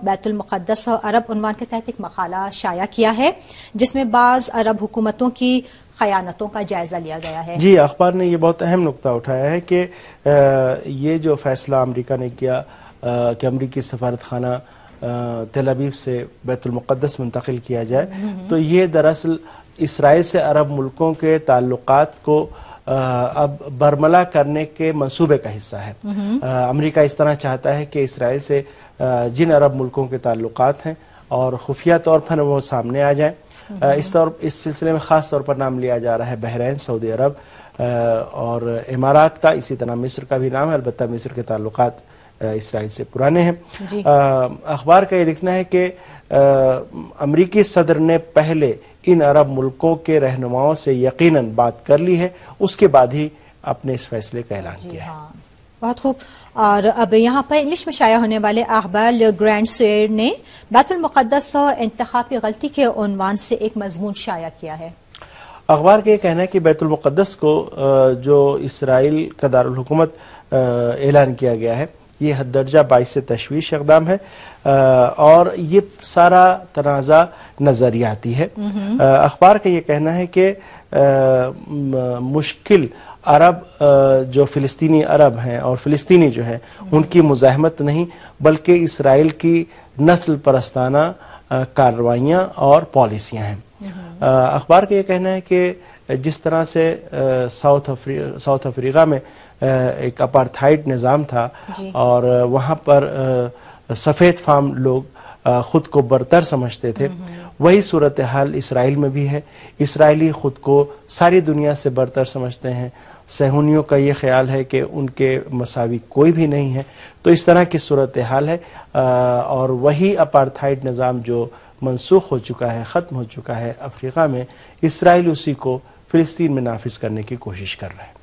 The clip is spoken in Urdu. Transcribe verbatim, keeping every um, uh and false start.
بیت المقدس اور عرب عنوان کے تحت ایک مقالہ شائع کیا ہے جس میں بعض عرب حکومتوں کی خیانتوں کا جائزہ لیا گیا ہے۔ جی، اخبار نے یہ بہت اہم نقطہ اٹھایا ہے کہ یہ جو فیصلہ امریکہ نے کیا کہ امریکی سفارت خانہ تل ابیب سے بیت المقدس منتقل کیا جائے، تو یہ دراصل اسرائیل سے عرب ملکوں کے تعلقات کو اب برملا کرنے کے منصوبے کا حصہ ہے۔ امریکہ اس طرح چاہتا ہے کہ اسرائیل سے جن عرب ملکوں کے تعلقات ہیں اور خفیہ طور پر وہ سامنے آ جائیں، اس طور اس سلسلے میں خاص طور پر نام لیا جا رہا ہے بحرین، سعودی عرب اور امارات کا، اسی طرح مصر کا بھی نام ہے، البتہ مصر کے تعلقات اسرائیل سے پرانے ہیں۔ جی۔ اخبار کا یہ لکھنا ہے کہ امریکی صدر نے پہلے ان عرب ملکوں کے رہنماؤں سے یقیناً بات کر لی ہے، اس کے بعد ہی اپنے اس فیصلے کا اعلان کیا ہے۔ بہت خوب۔ اور اب یہاں پر انگلش میں شائع ہونے والے اخبار گرینڈ سویر نے بیت المقدس اور انتخابی غلطی کے عنوان سے ایک مضمون شائع کیا ہے۔ اخبار کا یہ کہنا ہے کہ بیت المقدس کو جو اسرائیل کا دارالحکومت اعلان کیا گیا ہے، یہ حد درجہ باعث تشویش اقدام ہے اور یہ سارا تنازع نظریاتی ہے۔ اخبار کا یہ کہنا ہے کہ مشکل عرب جو فلسطینی عرب ہیں اور فلسطینی جو ہیں ان کی مزاحمت نہیں، بلکہ اسرائیل کی نسل پرستانہ کارروائیاں اور پالیسیاں ہیں۔ اخبار کا یہ کہنا ہے کہ جس طرح سے ساؤتھ افریقہ ساؤتھ افریقہ میں ایک اپارتھائڈ نظام تھا اور وہاں پر سفید فام لوگ خود کو برتر سمجھتے تھے، وہی صورتحال اسرائیل میں بھی ہے۔ اسرائیلی خود کو ساری دنیا سے برتر سمجھتے ہیں، صہیونیوں کا یہ خیال ہے کہ ان کے مساوی کوئی بھی نہیں ہے، تو اس طرح کی صورتحال ہے اور وہی اپارتھائڈ نظام جو منسوخ ہو چکا ہے، ختم ہو چکا ہے افریقہ میں، اسرائیل اسی کو فلسطین میں نافذ کرنے کی کوشش کر رہا ہے۔